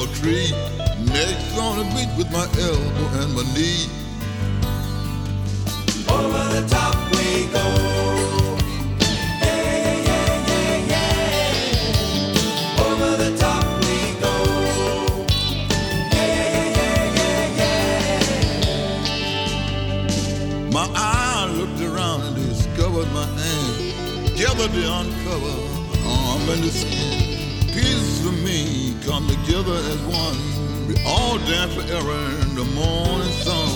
tree. Next on the beach with my elbow and my knee. Over the top we go. Yeah, yeah, yeah, yeah. Over the top we go. Yeah, yeah, yeah, yeah. My eye looked around and discovered my hand. Gathered the uncover, arm and the skin. Pieces of me come together as one. We all dance forever in the morning sun.